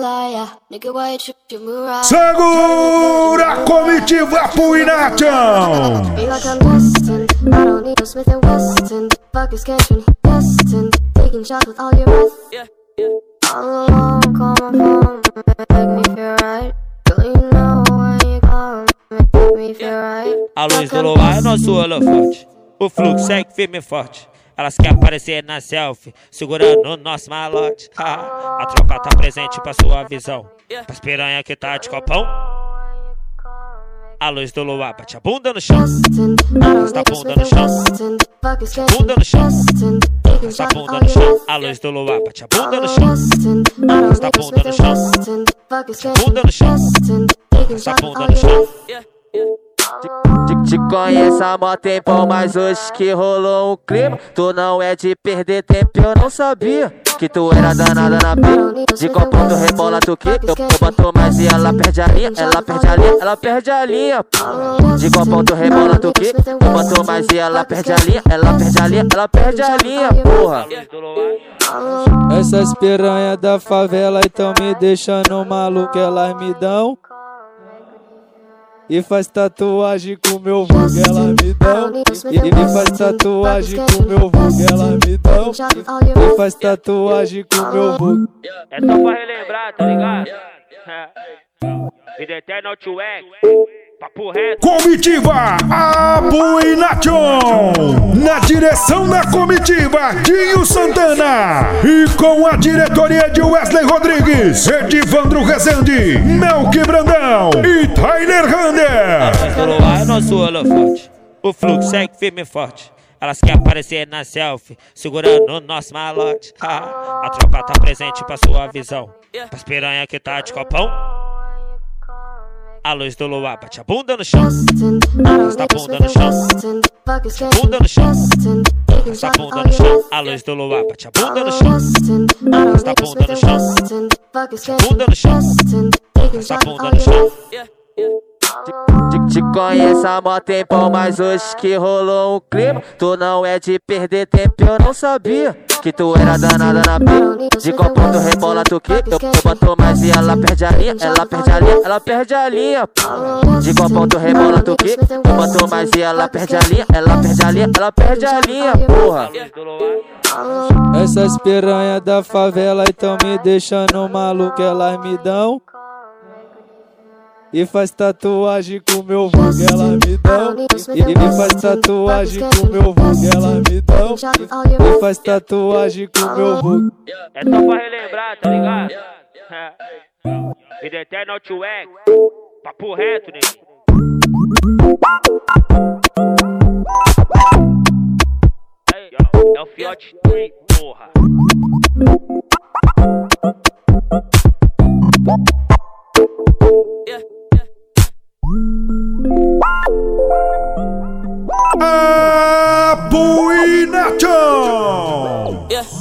Segura a comitiva pro Inachão. A luz do luar é nosso holofote. O fluxo segue firme e forte. Elas querem aparecer na selfie, segurando o nosso malote. A tropa tá presente pra sua visão. Pras piranha que tá de copão. A luz do luar bate a bunda no chão. Arrasta a bunda no chão. Bunda no chão. Arrasta a bunda no chão. A luz do luar bate a bunda no chão. Arrasta a bunda no chão. Bunda no chão. Arrasta a bunda no chão. Te conheço há mó tempão, mas hoje que rolou um clima. Tu não é de perder tempo, eu não sabia que tu era danada na pia. De copão tu rebola tu que eu boto mais e ela perde a linha. Ela perde a linha, ela perde a linha. De copão tu rebola tu que eu boto mais e ela perde a linha. Ela perde a linha, ela perde a linha, porra. Essas piranha da favela então me deixando maluco, elas me dão e faz tatuagem com meu vulgo, ela me dão. E faz tatuagem com meu vulgo, ela me dão. E faz tatuagem com meu vulgo. É só pra relembrar, tá ligado? Vida eterna ao Tchuec. Papo reto. Comitiva Abu Inachão. Na direção da comitiva, Dinho Santana. E com a diretoria de Wesley Rodrigues, Edivandro Rezende, Melqui Brandão e Tyler Rander. A luz do luar é nosso holofote. O fluxo segue firme e forte. Elas querem aparecer na selfie, segurando o nosso malote. A tropa tá presente pra sua visão. Pras piranha que tá de copão. A luz do luar bate a bunda no chão. Arrasta a bunda no chão. Bunda no chão. Arrasta a bunda no chão. A luz do luar bate a bunda no chão. Arrasta a bunda no chão. Bunda no chão. Arrasta a bunda no chão. Te conheço há mó tempão, mas hoje que rolou um clima. Tu não é de perder tempo, eu não sabia que tu era danada na pia. De copão tu rebola tu que eu boto mais e ela perde a linha. Ela perde a linha, ela perde a linha. De copão tu rebola tu que eu boto mais e ela perde a linha. Ela perde a linha, ela perde a linha, porra. Essas piranha da favela então me deixando maluco, elas me dão e faz tatuagem com meu vulgo, ela me dão. E faz tatuagem com meu vulgo, ela me dão. E faz tatuagem com meu vulgo. É só pra relembrar, tá ligado? Vida eterna ao Tchuec. Papo reto, né? É o Fiote 3, porra. Abu Inachão.